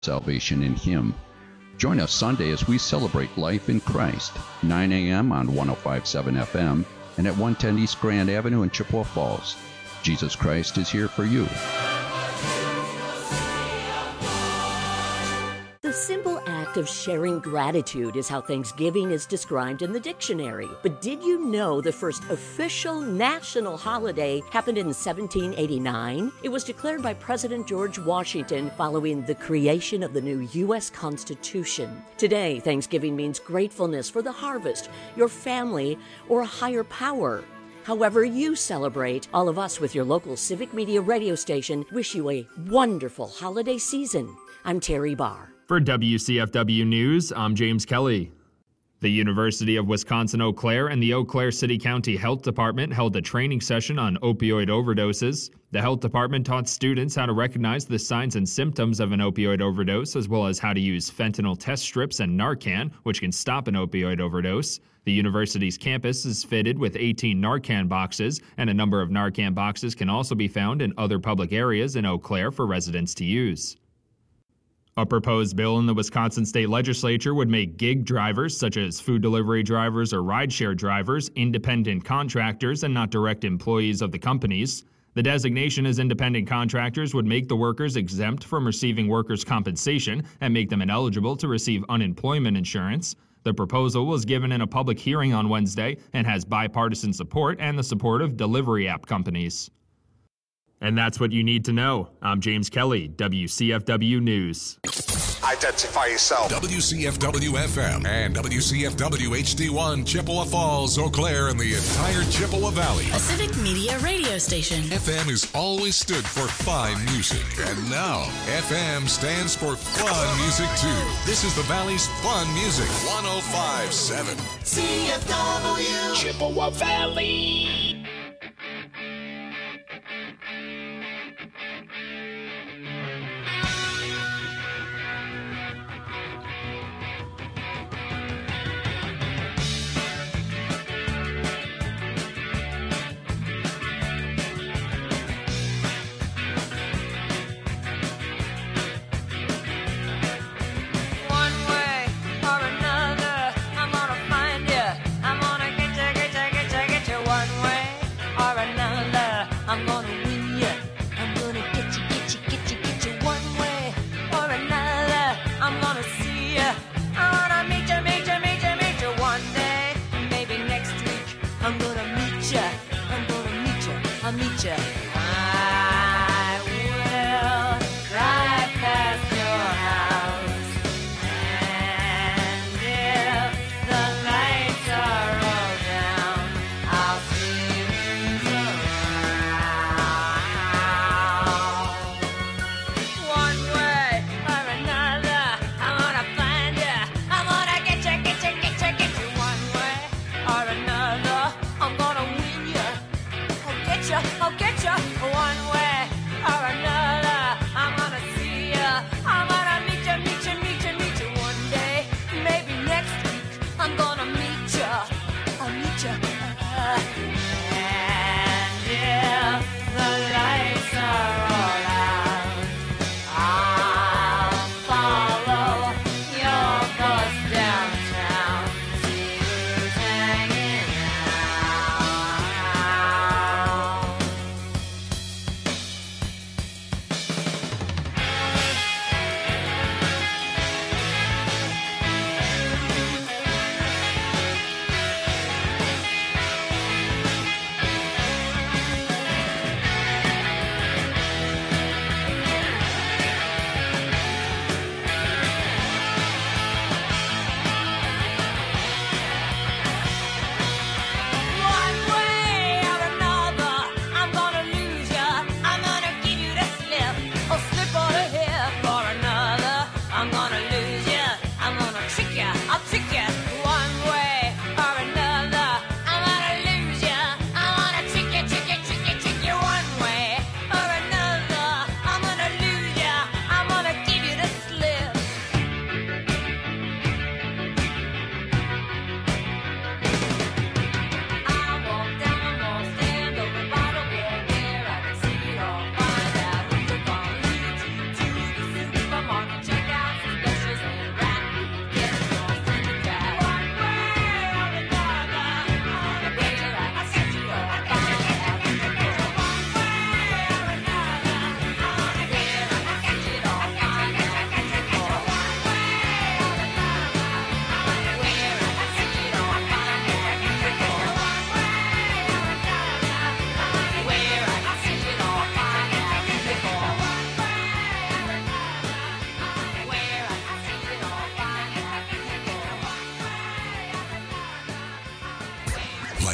salvation in Him. Join us Sunday as we celebrate life in Christ, 9 a.m. on 105.7 FM and at 110 East Grand Avenue in Chippewa Falls. Jesus Christ is here for you. The simple act of sharing gratitude is how Thanksgiving is described in the dictionary. But did you know the first official national holiday happened in 1789? It was declared by President George Washington following the creation of the new U.S. Constitution. Today, Thanksgiving means gratefulness for the harvest, your family, or a higher power. However you celebrate, all of us with your local Civic Media radio station wish you a wonderful holiday season. I'm Terry Barr. For WCFW News, I'm James Kelly. The University of Wisconsin-Eau Claire and the Eau Claire City County Health Department held a training session on opioid overdoses. The health department taught students how to recognize the signs and symptoms of an opioid overdose, as well as how to use fentanyl test strips and Narcan, which can stop an opioid overdose. The university's campus is fitted with 18 Narcan boxes, and a number of Narcan boxes can also be found in other public areas in Eau Claire for residents to use. A proposed bill in the Wisconsin State Legislature would make gig drivers, such as food delivery drivers or rideshare drivers, independent contractors and not direct employees of the companies. The designation as independent contractors would make the workers exempt from receiving workers' compensation and make them ineligible to receive unemployment insurance. The proposal was given in a public hearing on Wednesday and has bipartisan support and the support of delivery app companies. And that's what you need to know. I'm James Kelly, WCFW News. Identify yourself. WCFW-FM and WCFW-HD1, Chippewa Falls, Eau Claire, and the entire Chippewa Valley. A Civic Media radio station. FM has always stood for fine music. And now, FM stands for fun music, too. This is the Valley's fun music. 105.7. CFW. Chippewa Valley. One way.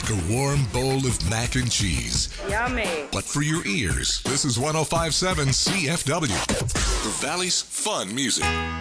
like a warm bowl of mac and cheese. Yummy. But for your ears, this is 105.7 CFW, the Valley's fun music.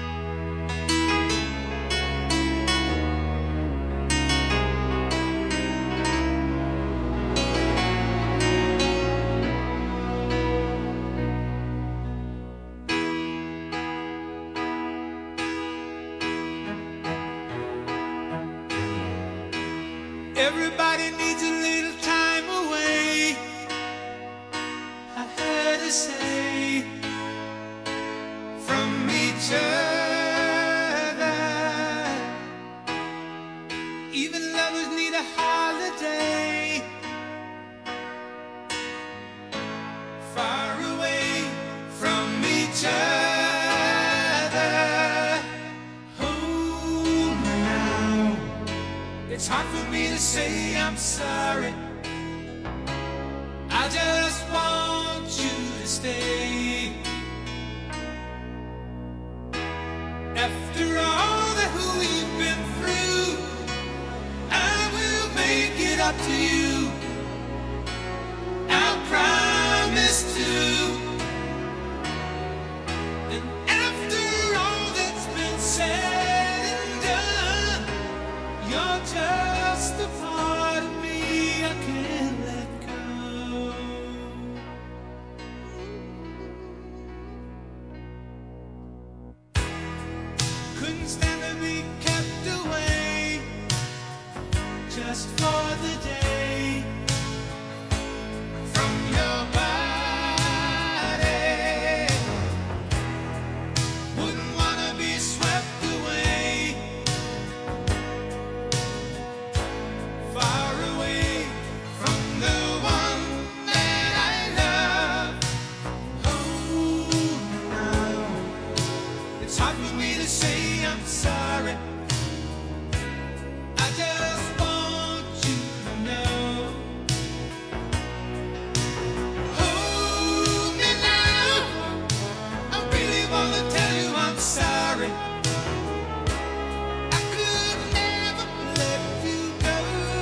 Everybody needs a little time away, I heard her say, from each other. Even lovers need a holiday, far away from each other. Hold me now. It's hard for me to say I'm sorry. I just want you to stay. After all that we've been through, I will make it up to you. I promise to. And after all that's been said and done, you're just a part of me I can't let go. Couldn't stand to be kept away just for the day from your body. Wouldn't wanna be swept away, far away from the one that I love. Oh, now it's hard for me to say I'm sorry. I just want you to know. Hold me now. I really wanna tell you I'm sorry. I could never let you go.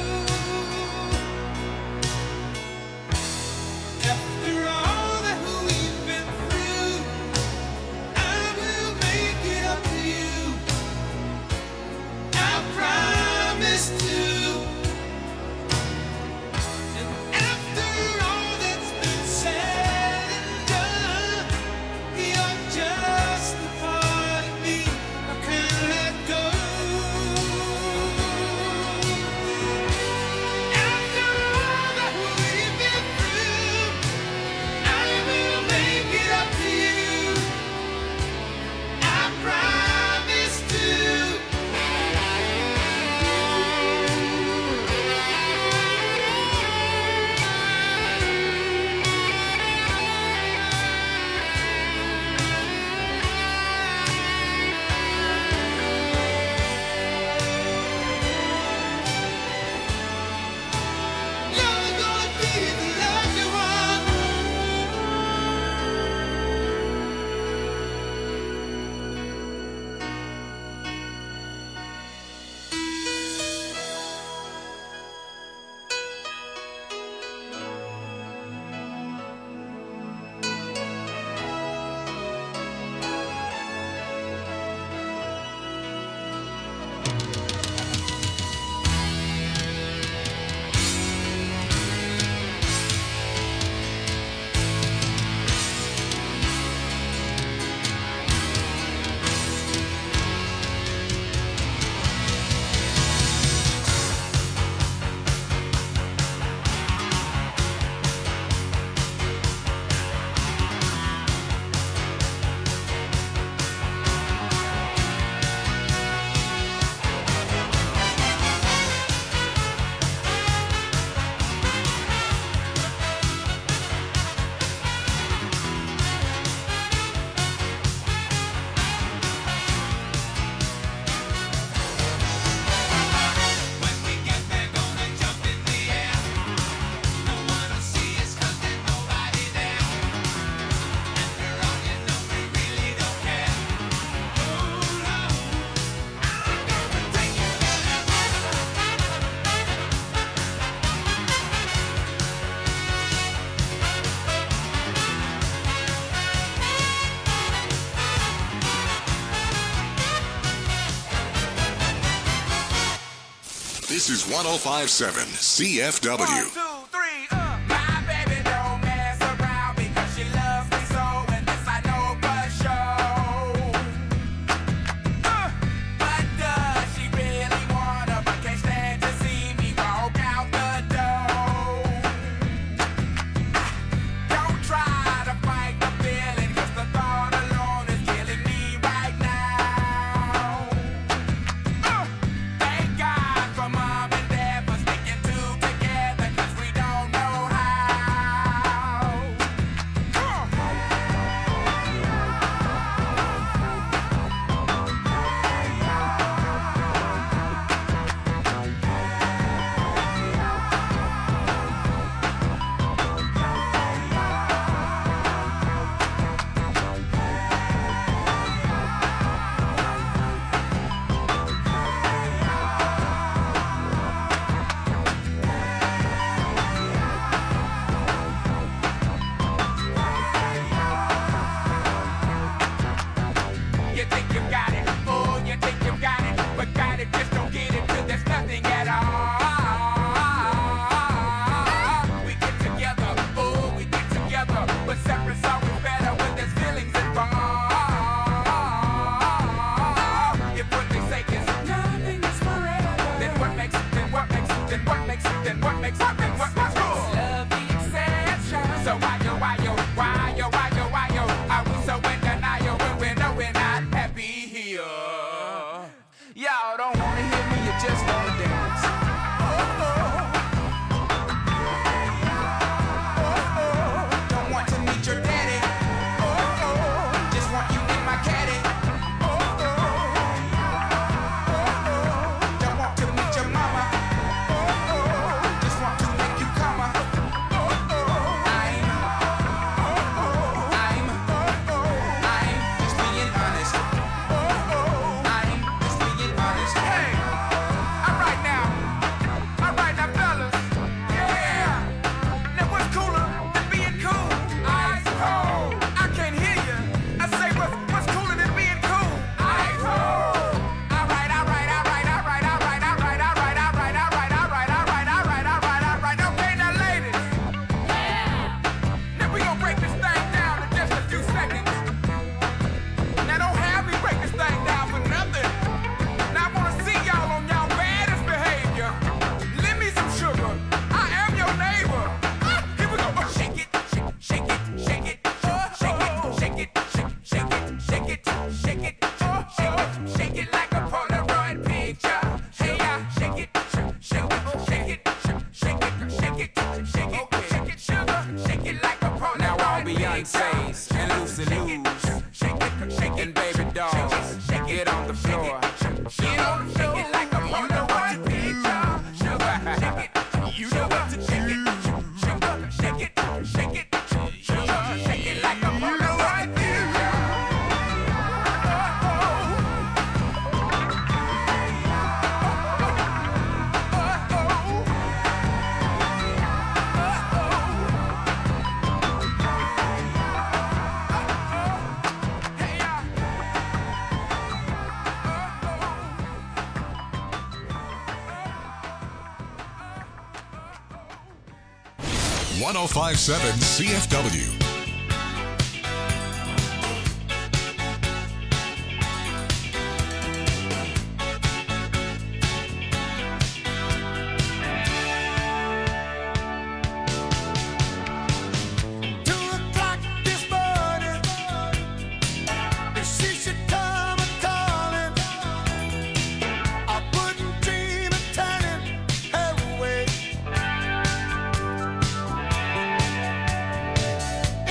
After all that we've been through, I will make it up to you. This is 105.7 CFW. 1, 2, 3, My baby don't mess around because she loves me so, and this I know for sure. But does she really wanna, but can't stand to see me walk out the door? Don't try to fight the feeling, 'cause the thought alone is killing me right now. Thank God for mom and dad for sticking together, 'cause we don't know how. You think you got it, oh, you think you got it, but got it, just don't get it, 'cause there's nothing at all. We get together, oh, we get together, but separate's always better when there's feelings involved. If what they say is nothing is forever, then what makes it, then what makes it, then what makes it, then what makes it, then what makes it? Love the exception. So why yo, are we so in denial when we know we're not happy here? Y'all don't wanna hear me, you just wanna dance. Don't want to meet your daddy. Just want you in my caddy. Don't want to meet your mama. Just want to make you come. I'm just being honest. I'm just being honest. Hey, all right now, fellas. Yeah. Now what's cooler than being cool? Ice cold. I can't hear you. I say what's cooler than being cool? Ice cold. All right. Okay, now ladies. Now we gonna break this thing down in just a few seconds. Now don't have me break this thing down for nothing. Now I wanna see y'all on y'all baddest behavior. Lend me some sugar. I am your neighbor. Here we go. Shake it, shake it, shake it, shake it, shake it, shake it, shake it, shake it, shake it like a Polaroid picture. Hey, shake it, shake it, shake it, shake it, shake it, shake it, shake it, sugar, shake it like a Polaroid picture. Now all Beyonce's and Lucy Lou's and Baby Dolls, get on the floor. Get on the floor. Shake it like a Polaroid picture. Sugar, shake it. You know what to shake it. Sugar, shake it, shake it. Sugar, shake it like a Polaroid picture. Hey, 105.7 CFW. Away.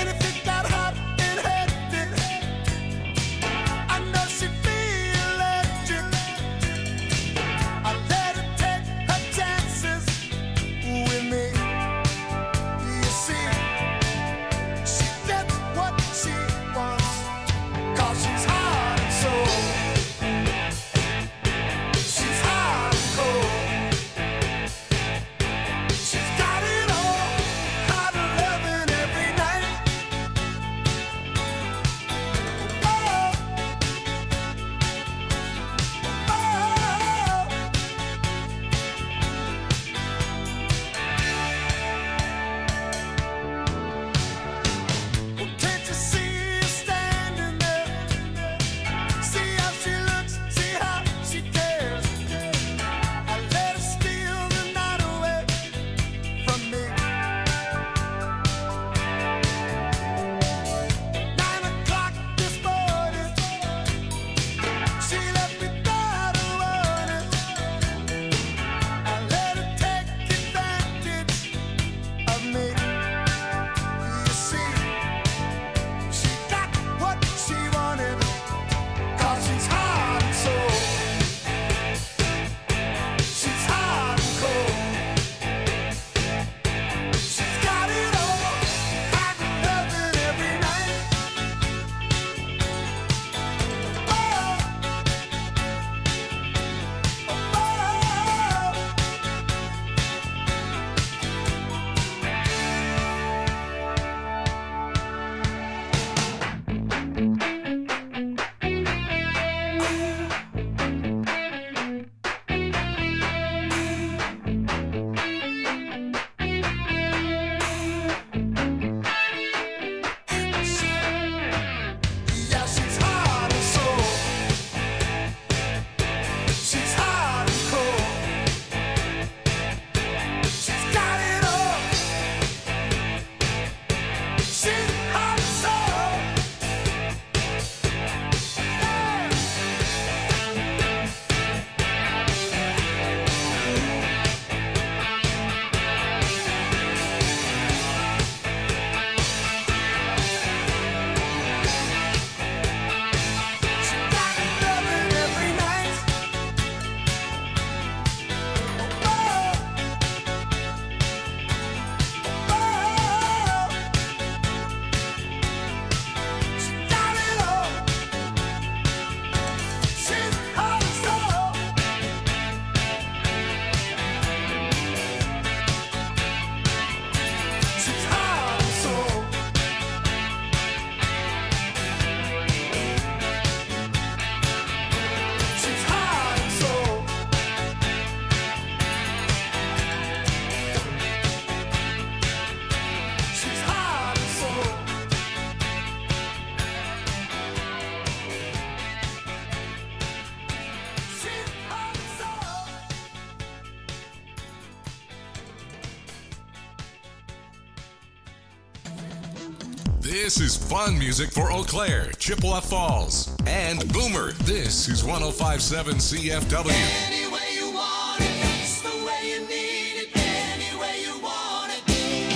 This is fun music for Eau Claire, Chippewa Falls, and Boomer. This is 105.7 CFW. Any way you want it, that's the way you need it. Any way you want it.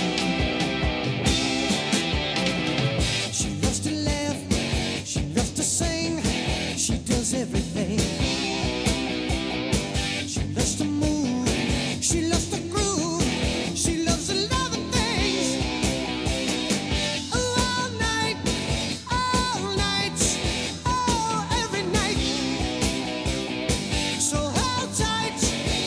She loves to laugh, she loves to sing, she does everything. She loves to move, she loves to groove, she loves to love and things. All night, oh, every night. So hold tight,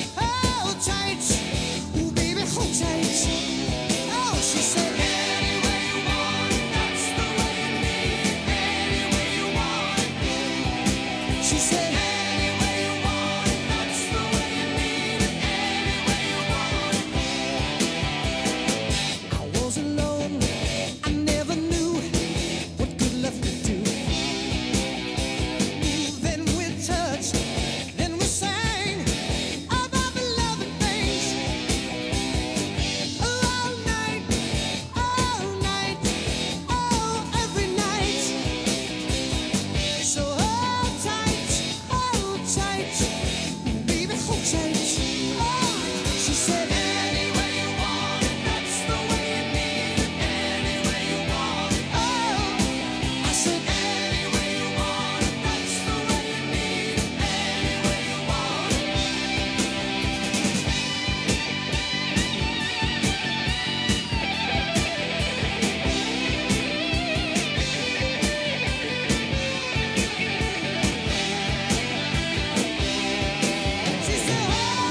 ooh baby, hold tight. Oh, she said, any way you want it, that's the way you need it. Any way you want it. She said, any way you want it, that's the way you need it. Any way you want it. I was alone, I never knew what good love could do. Then we touched, then we sang about the love and things. All night, oh, every night. So hold tight, baby, hold tight. Oh, she said, any way you want it, that's the way you need it. Any way you want it. Oh, I said, any way you want it, that's the way you need it. Any way you want it. She said,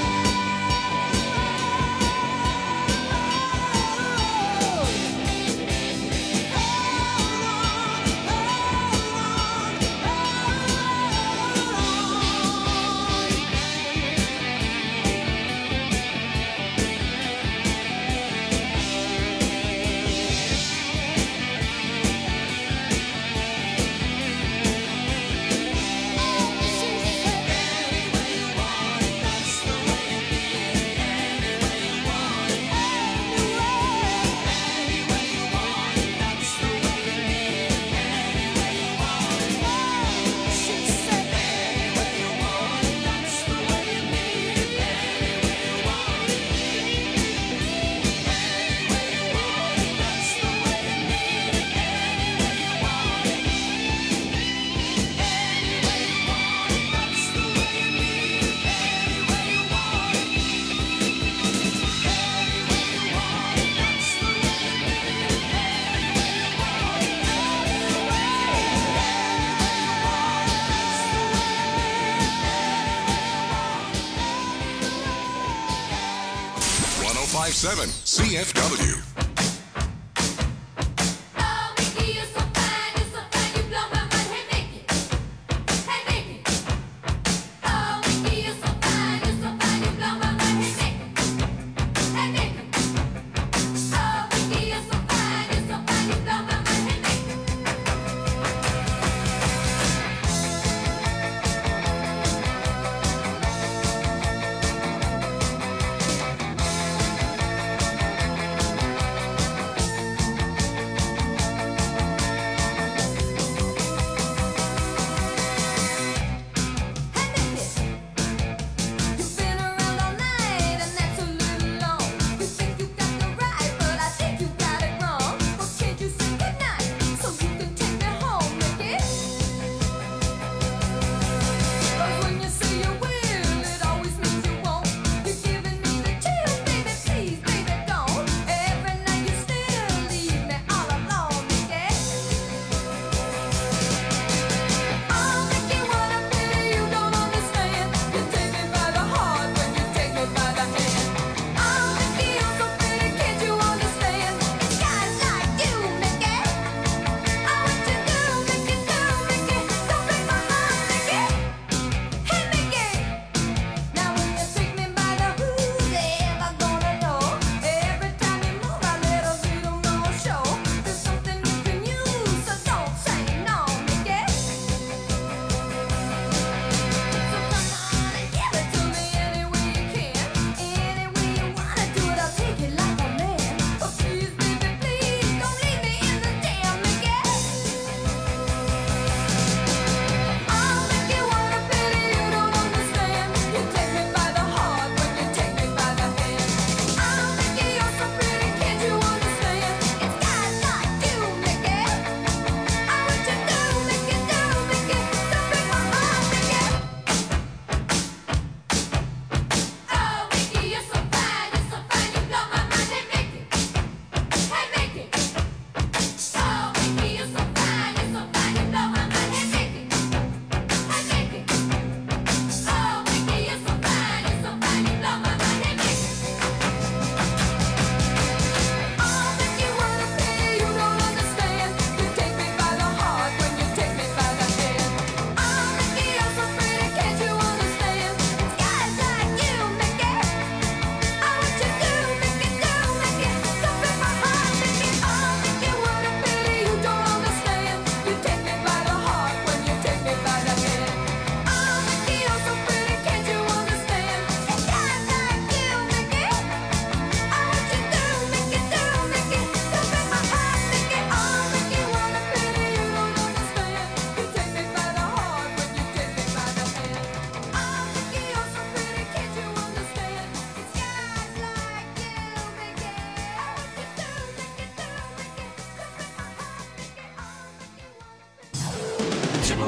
.7 CFW.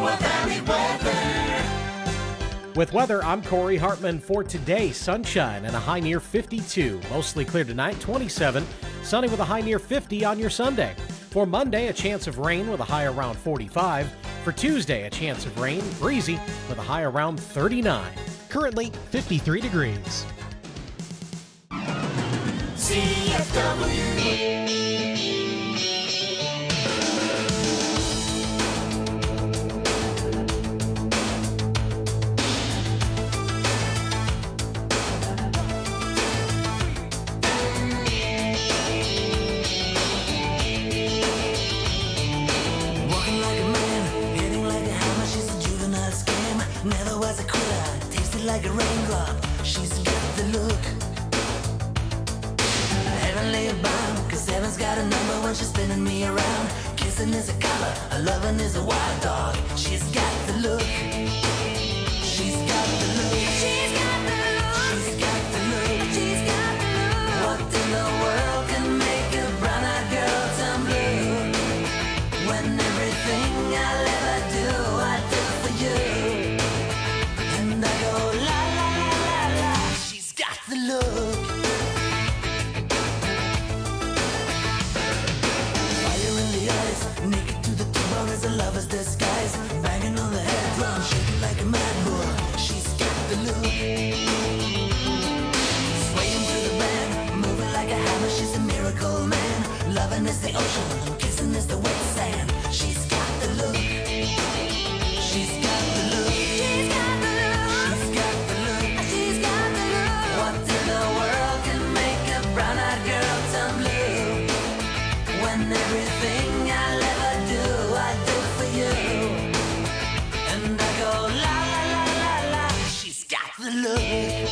Chippewa Valley weather. With weather, I'm Corey Hartman. For today, sunshine and a high near 52. Mostly clear tonight, 27. Sunny with a high near 50 on your Sunday. For Monday, a chance of rain with a high around 45. For Tuesday, a chance of rain, breezy with a high around 39. Currently, 53 degrees. Walking like a man, hitting like a hammer. She's a juvenile scam. Never was a quitter, tasted like a raindrop. She's got the look. Heavenly bound, cause heaven's got a number when she's spinning me around. Kissing is a color, a loving is a wild dog. She's got the look. She's got the look. She's got the look. She's got the look. She's got the look. What in the world can make a brown-eyed girl turn blue? When everything I'll ever do, I do for you. And I go la la la la la. She's got the look. Fire in the eyes, naked to the tone as a lover's disguise. Banging on the head drum, shaking like a mad bull. She's got the look. Swaying through the band, moving like a hammer. She's a miracle man. Loving is the ocean, kissing is the wet sand. She's got the look. She's got the look. She's got the look. She's got the look. She's got the look. What in the world can make a brown-eyed girl turn blue? When everything I'll ever do, I do for you. And I go la la la la la. She's got the look.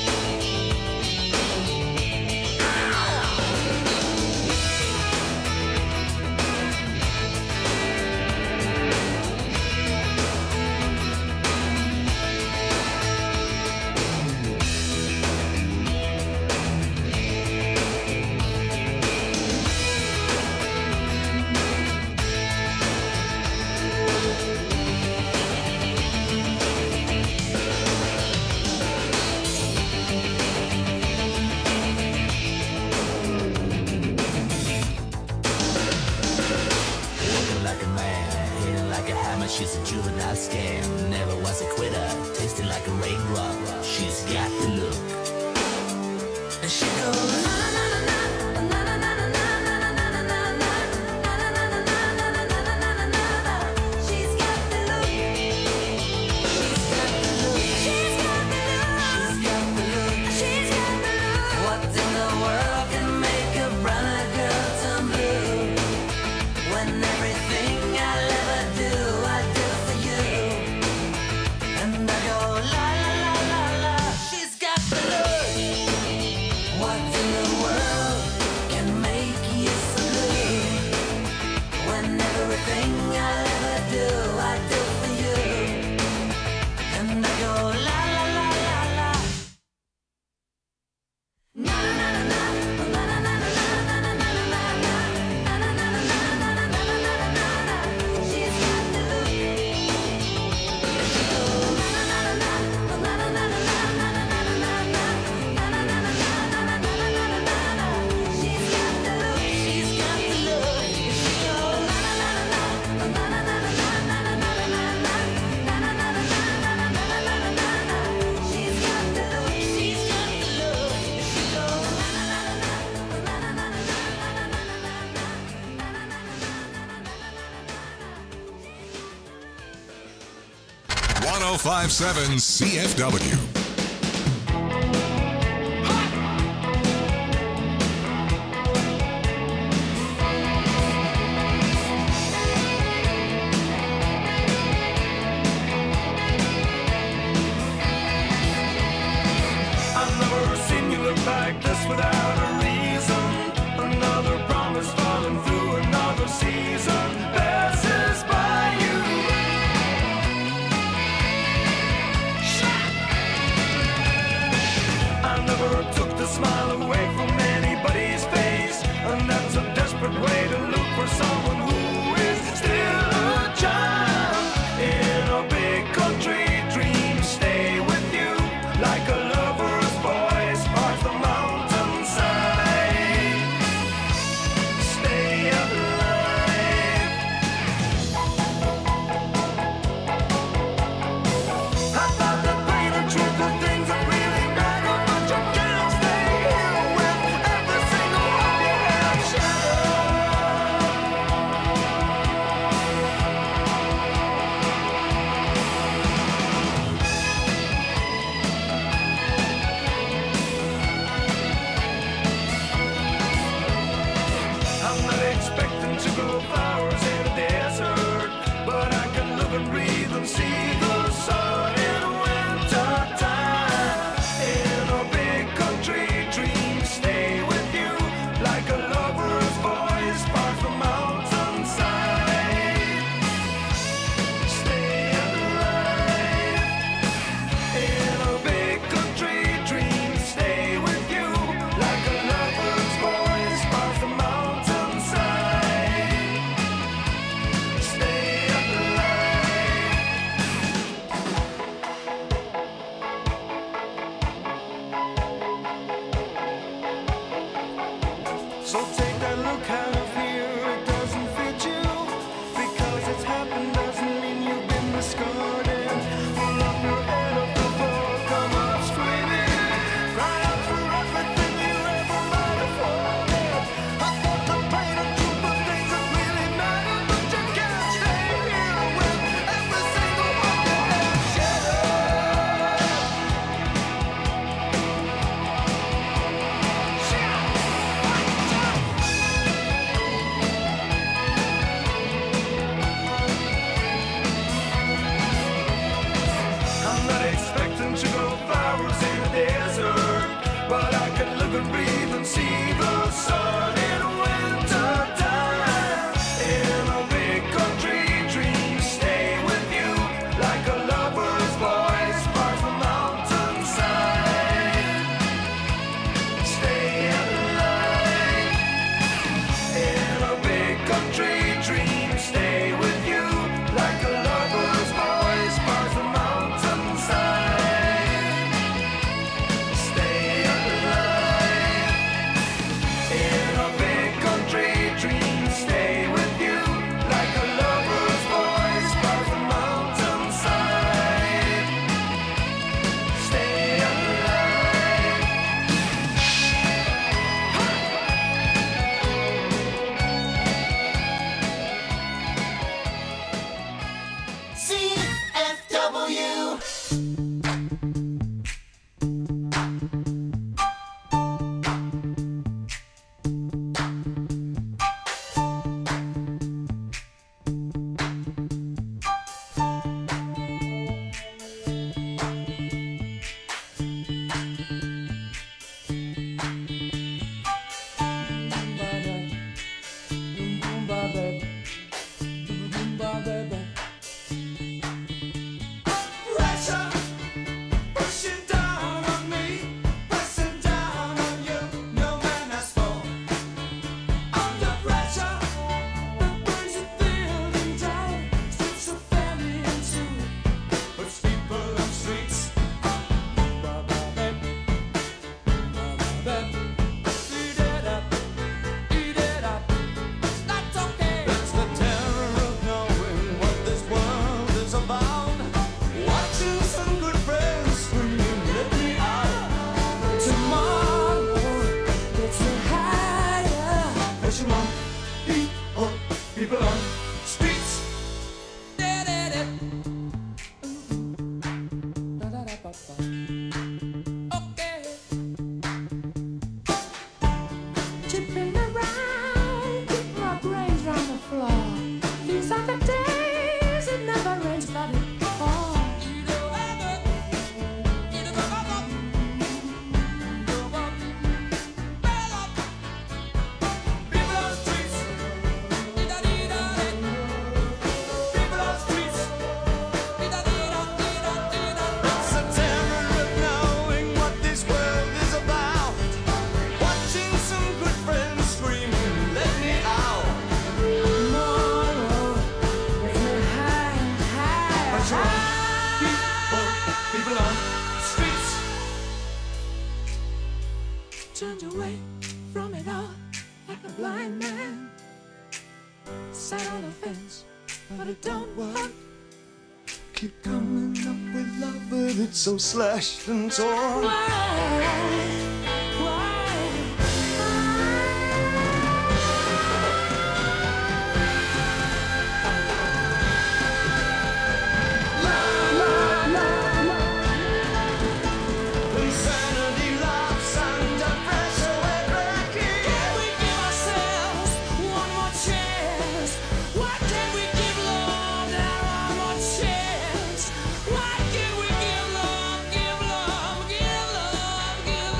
Walking like a man, hitting like a hammer. She's a juvenile scam. Never was a quitter, tasting like a raindrop. She's got the look. And she goes na na na na na na na na na na na na na. She's got the look. She's got the look. She's got the look. She's got the look. She's got the look. What in the world can make a brown-eyed girl turn blue? When everything I'll ever do, I do for you. And I go la la la la la. She's got the look. What in the world can make you so blue? When everything I'll ever do, I do for you. And I go la la la la la. Na na na na na na na na na na na na. She's got the look. She goes na na na na na na na na na na. She's got the look. She's got the look. She goes na na na na na na na na na na na. She's got the look. She's got the look. She goes na na na na na na na na. 1057 CFW. I've never seen you look like this without a reason. Another promise falling through another season passes by you. I never took the smile away from anybody's face, and that's a desperate way to look for someone who is still a child in a So take that look out of here, it doesn't fit you. Because it's happened doesn't mean you've been discarded. Pull up your head off the floor, come up screaming. Cry out for everything you ever might have wanted. I thought the pain and truth of things that really matter, but you can't stay here with every single one you have shattered. I'm not expecting to grow flowers in a desert, but I can live and breathe and see the sun in winter time. In a big country, dreams stay with you like a lover's voice bars the mountainside. Stay alive. In a big country, dreams stay with you like a lover's voice bars the mountainside. Stay alive. In a big country, dreams stay with you like a lover's voice bars the mountainside. Stay alive. CFW. Pressure pushing down on me, pressing down on you. No man has fallen under pressure. The boys are building down, streets are falling into. Puts people on streets. Eat it up, eat it up. That's okay. It's the terror of knowing what this world is about. Watching some good friends when you let me out. Tomorrow gets me higher. Pushing on people on streets. Okay. Chipping around, keep my brains round the floor. These are the days it never rains, but it falls. People on streets. People on streets. It's a terror of knowing what this world is about. Watching some good friends screaming, let me out. Tomorrow, let me high. People on streets. Turned away from it all like a blind man. Sat on the fence, but it don't work. Keep coming up with love, but it's so slashed and torn. Insanity laughs under pressure, we're cracking. Can we give ourselves one more chance? Why can't we give love now one more chance? Why can't we give love, give love, give love, give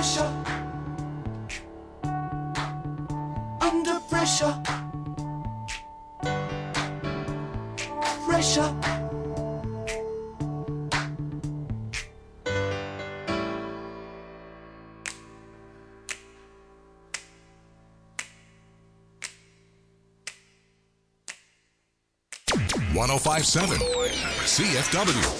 pressure. Under pressure. Pressure. .1057 CFW.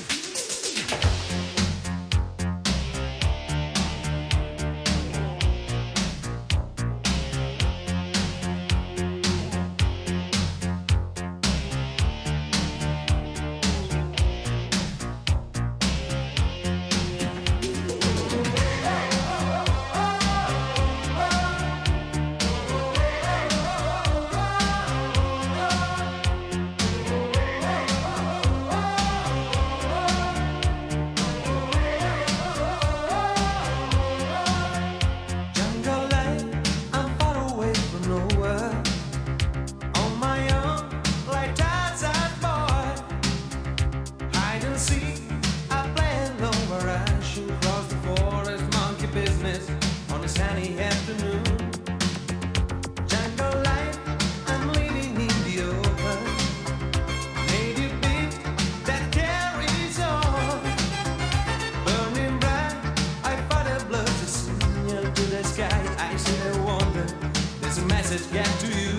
Jungle life, I'm far away from nowhere. On my own, like Tarzan boy. Hide and seek, I play alone where I shoot across the forest. Monkey business on a sunny afternoon. Jungle life, I'm living in the open. Native beat that carries on. Burning bright, I fight a blood to signal to the sky. I sit and wonder, there's a message get to you.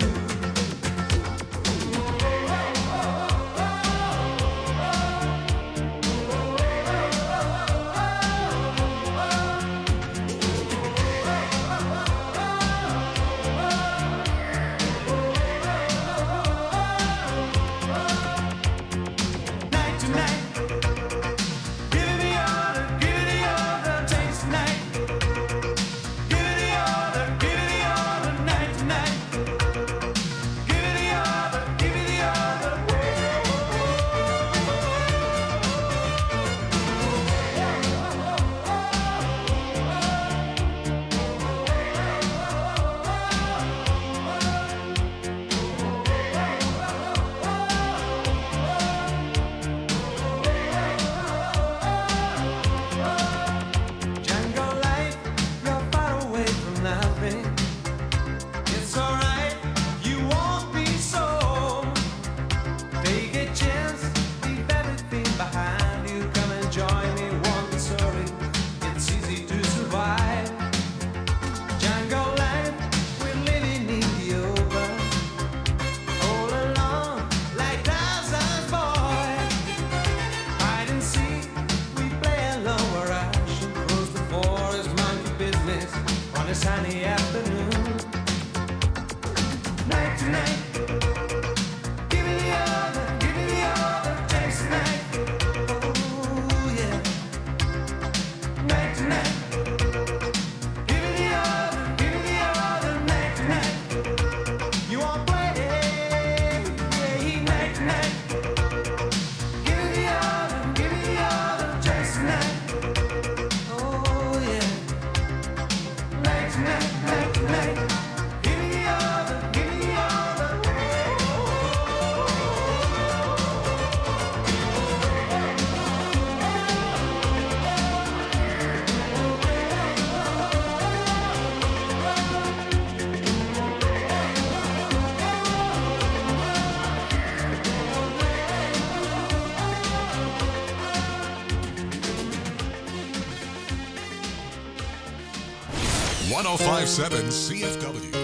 Night to night, give it the order, taste the night. Give it the order, night to night. Give it the order, give it the order. Jungle life, you're far away from nothing. It's alright, you won't be so. Take a chance, leave everything behind you. Come and join me, won't be sorry. It's easy to survive. Jungle life, we're living in the open. All alone, like Tarzan's boy. Hide and seek, we play alone where I should cross the forest. Monkey business on a sunny afternoon. Night to night, give me the order, taste the night. Oh yeah. Night to night, give me the order, night to night. You won't play, yeah, night to night. Give me the order, taste the night. Oh yeah. Night to night, night to night. Give me the order, give me the order. .1057 CFW.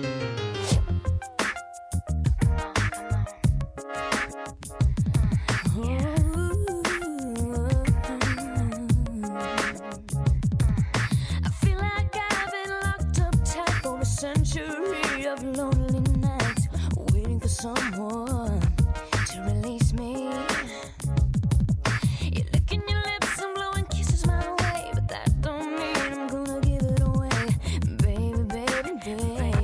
I feel like I've been locked up tight for a century of lonely nights, waiting for someone to release me. You're licking your lips and blowing kisses my way, but that don't mean I'm gonna give it away, baby, baby, baby.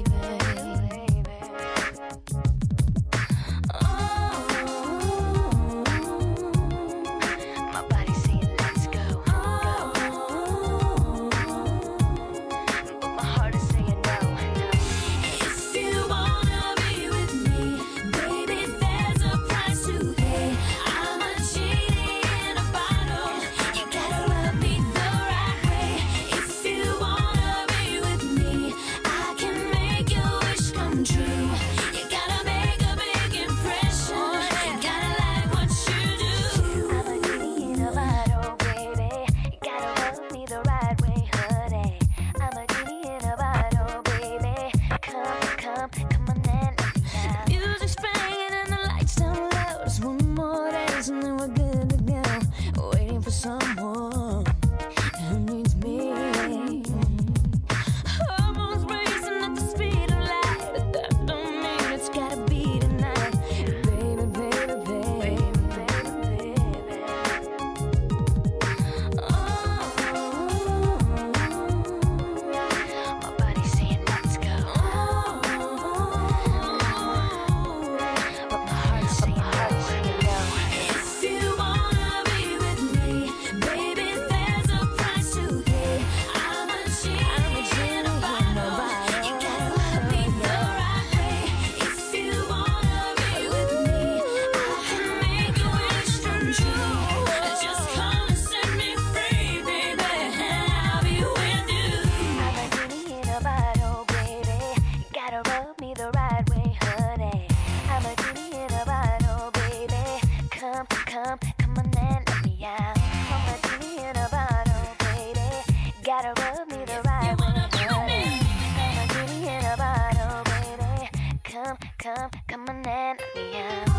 gotta rub me the right way. I'm a genie in a bottle, baby. Come on and let me out.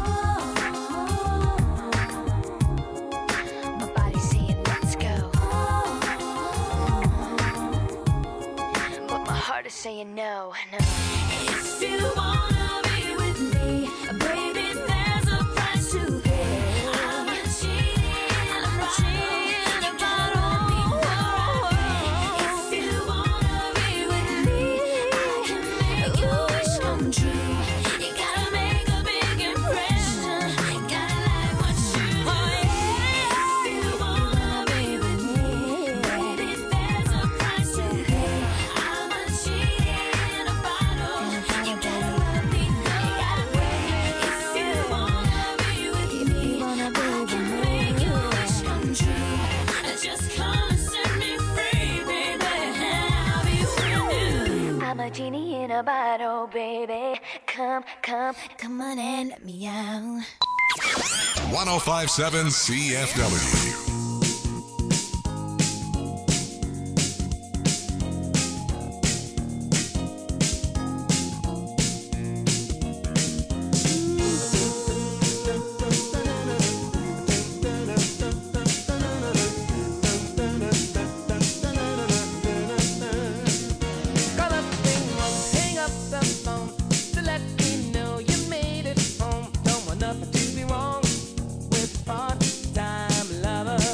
My body's saying let's go, but my heart is saying no. If you wanna be with me, baby, there's a price to pay. I'm a cheating about all. If you wanna be with me, I can make your wish come true. You gotta make a big impression. Gotta like what you do. If you wanna be with me, baby, there's a price to pay. I'm a cheating in a bottle. You gotta let me know that way. If you wanna be with me, I can make your wish come true. Just come and set me free, baby. I'll be with you. I'm a genie in a bottle, baby. Come on and let me out. 1057 CFW. Call up Ringo, hang up the phone to let me know you made it home. Don't want nothing to be wrong with part-time lover.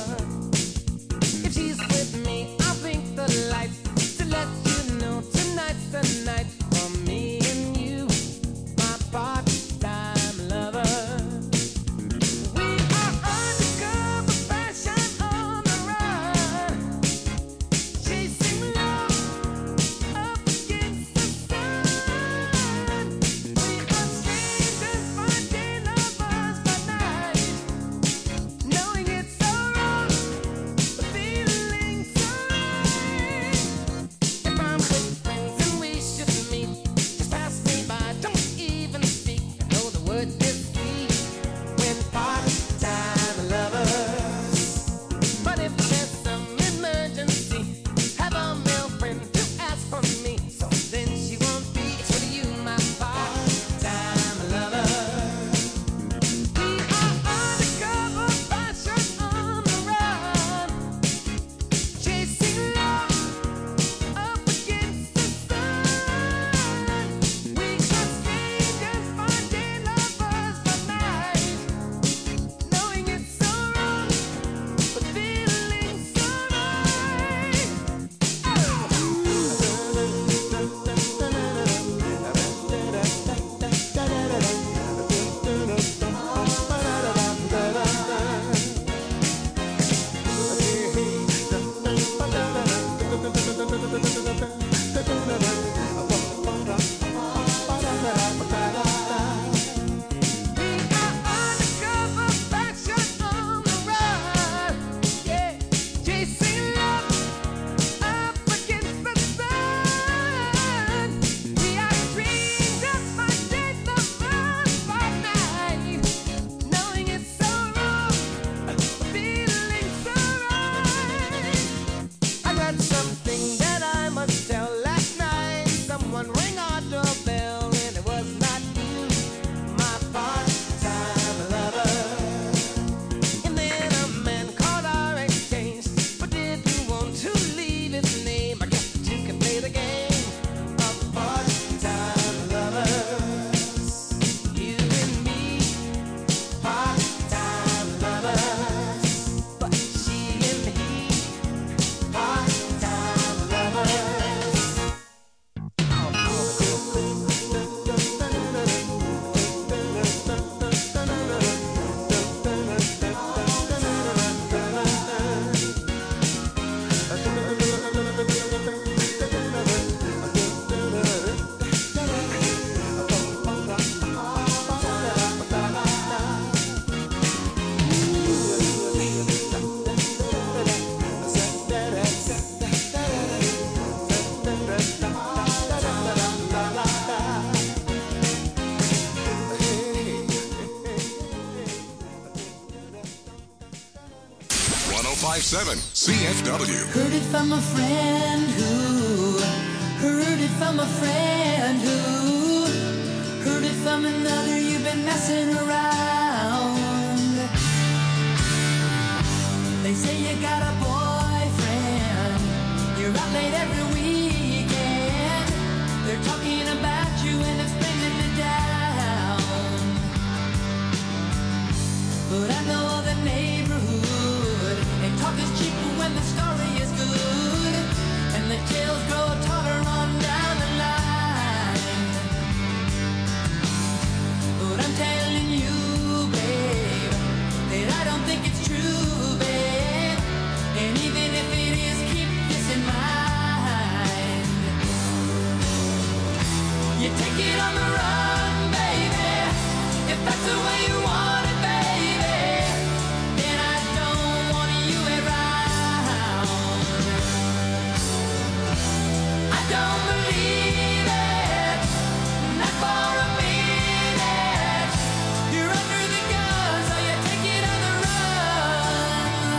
1057 CFW. Heard it from a friend who heard it from a friend who heard it from another. You've been messing around. They say you got a boyfriend. You're out late every weekend. They're talking about you and it's bringing me down. But I know the neighborhood, and talk is cheap when the story is good, and the tales grow taller on down the line. But I'm telling you, babe, that I don't think it's true, babe. And even if it is, keep this in mind. You take it on the run, baby, if that's the way you want it, baby. Then I don't want you around. I don't believe it, not for a minute. You're under the gun, so you take it on the run.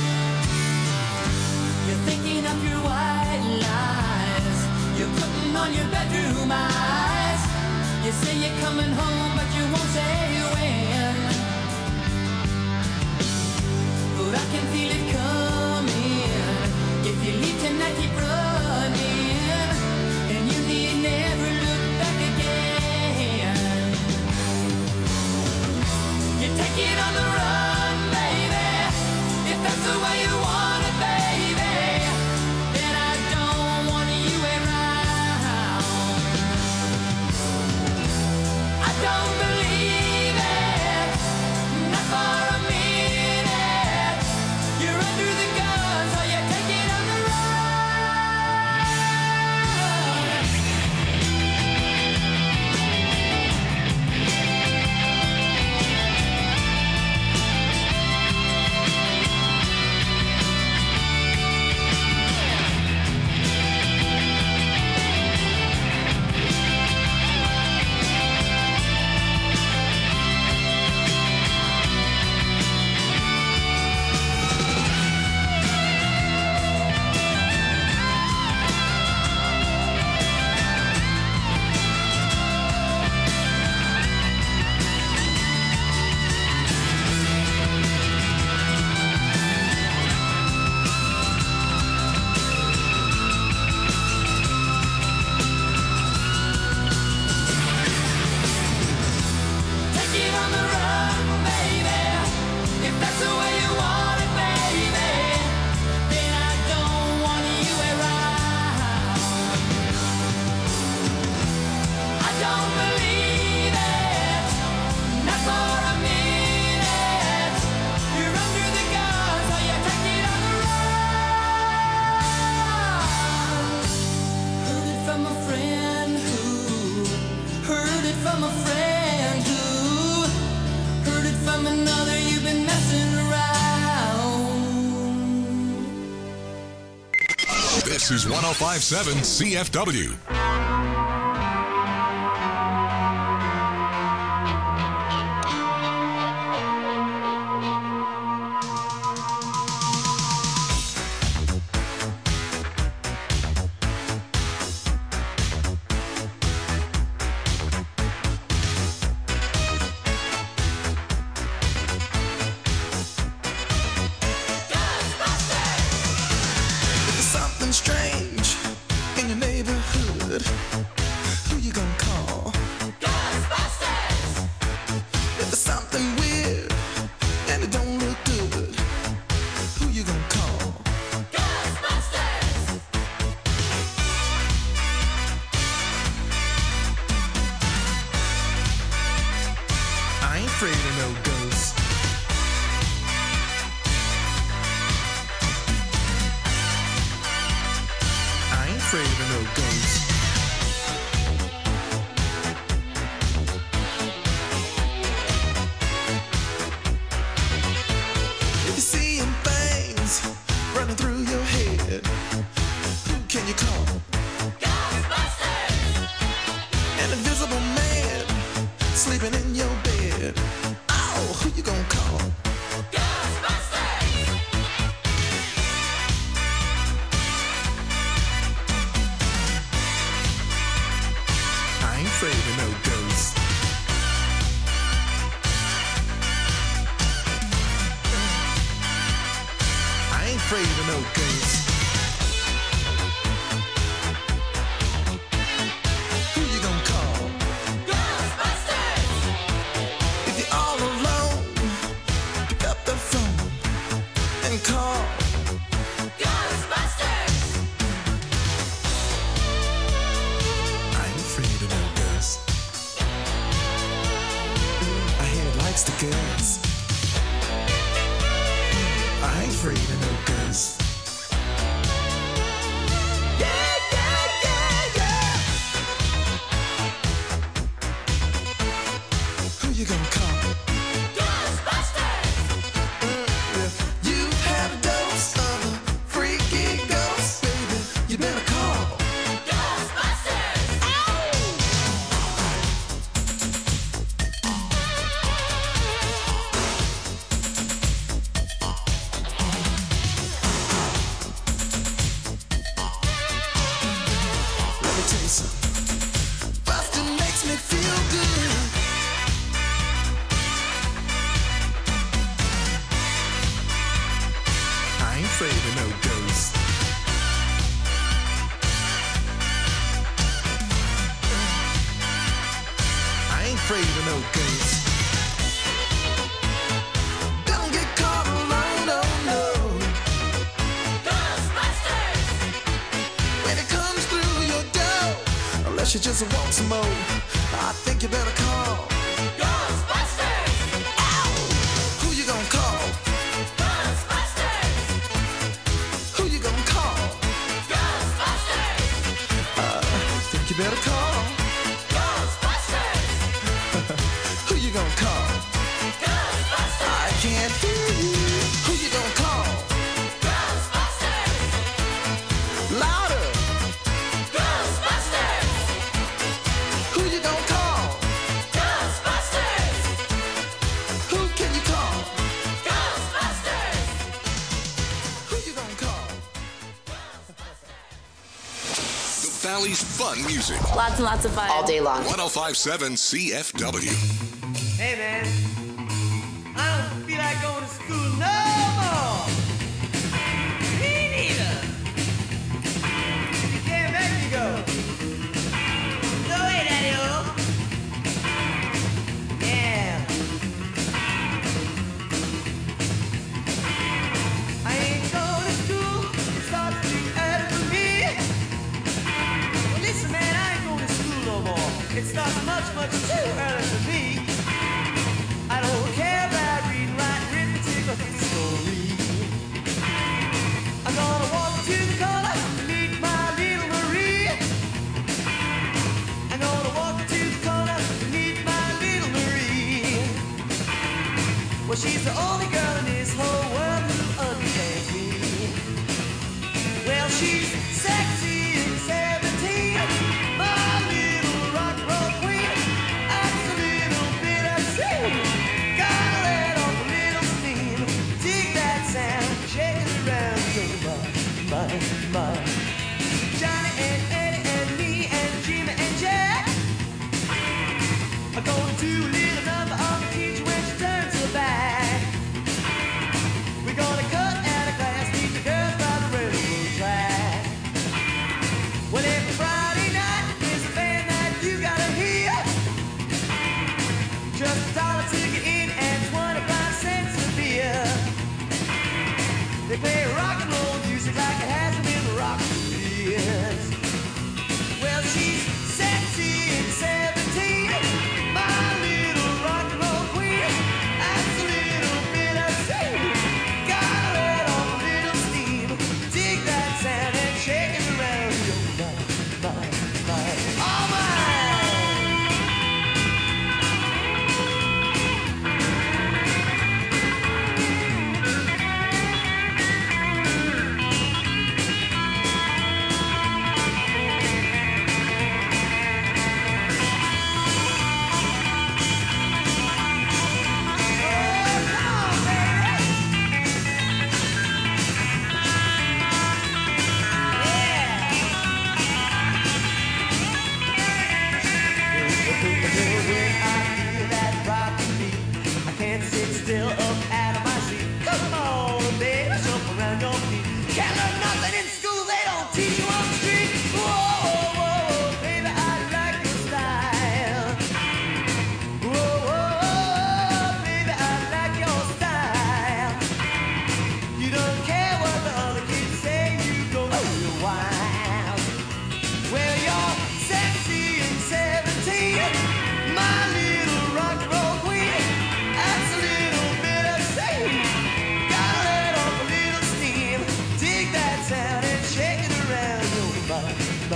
You're thinking of your white lies. You're putting on your bedroom eyes. You say you're coming home, but you won't say when. But I can feel it coming. If you leave tonight, keep running, and you need never look back again. You take it on the run, baby, if that's the way you want it, baby. Then I don't want you around. I don't believe it, not for a minute. You're under the gun, so you take it on the run. Take it on the run, baby, if that's the way you want it, baby. Then I don't want you around. I don't believe it, not for a minute. You're under the gun, so you take it on the run. Heard it from a friend who heard it from a friend who heard it from another. You've been messing around. This is 1057 CFW. There's something strange in your neighborhood. Who you gonna call? Ghostbusters! If there's something weird and it don't look good, who you gonna call? Ghostbusters! I ain't afraid of no ghosts. I ain't afraid of no ghosts. If you're seeing things running through your head, who can you call? Ghostbusters! An invisible man sleeping in your bed. Oh, who you gonna call? Ghostbusters! afraid of no ghosts. I ain't afraid of no ghosts. Who you gonna call? Ghostbusters! If you're all alone, pick up the phone and call Ghostbusters! I ain't afraid of no ghosts. I hear it likes the girls. I ain't afraid of no ghosts. Yeah, yeah, yeah, yeah. Who you gonna call? Ghostbusters! You've had a dose of a freaky ghost, baby. You better call Ghostbusters! Let me tell you something. Bustin' makes me feel good. I ain't afraid of no ghosts. I ain't afraid of no ghosts. Don't get caught alone, no, no. Ghostbusters! When it comes through your door, unless you just want some more, I think you better call Ghostbusters! Ow! Who you gonna call? Ghostbusters! Who you gonna call? Ghostbusters! Think you better call Ghostbusters! Who you gonna call? Ghostbusters! I can't hear you. Who you gonna call? Ghostbusters! Louder! Ghostbusters! Who you gonna call? Ghostbusters! Who can you call? Ghostbusters! Who you gonna call? The Valley's fun music. Lots and lots of fun. All day long. 1057 CFW. Hey man, I don't feel like going to school no more. Me neither. You can't make me go. No way, Daddy-o. Yeah. I ain't going to school. It starts too early for me. Well, listen, man, I ain't going to school no more. It starts much, much too early for me. I don't care about reading, writing, arithmetic, or history. I'm gonna walk to the corner to meet my little Marie. I'm gonna walk to the corner to meet my little Marie. Well, she's the only girl in this whole world who understands me. Well, she's sexy and 17, my little rock and roll queen. Acts a little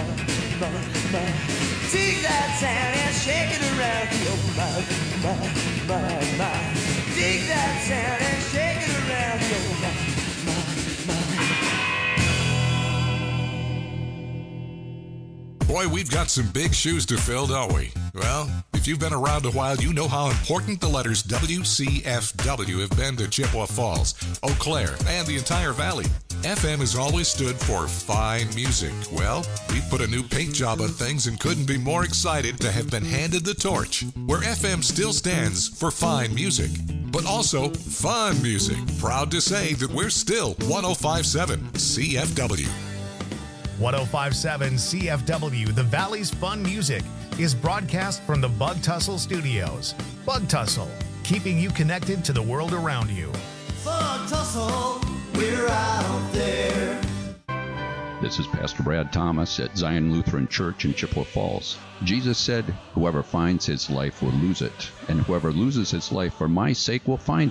Dig that sound and shake it around. Yo, my. Dig that sound and shake it around. Yo, Boy, we've got some big shoes to fill, don't we? Well, if you've been around a while, you know how important the letters WCFW have been to Chippewa Falls, Eau Claire, and the entire valley. FM has always stood for fine music. Well, we put a new paint job on things and couldn't be more excited to have been handed the torch, where FM still stands for fine music, but also fun music. Proud to say that we're still 105.7 CFW. 105.7 CFW, the Valley's Fun Music, is broadcast from the Bug Tussle Studios. Bug Tussle, keeping you connected to the world around you. Bug Tussle, we're out there. This is Pastor Brad Thomas at Zion Lutheran Church in Chippewa Falls. Jesus said, "Whoever finds his life will lose it, and whoever loses his life for my sake will find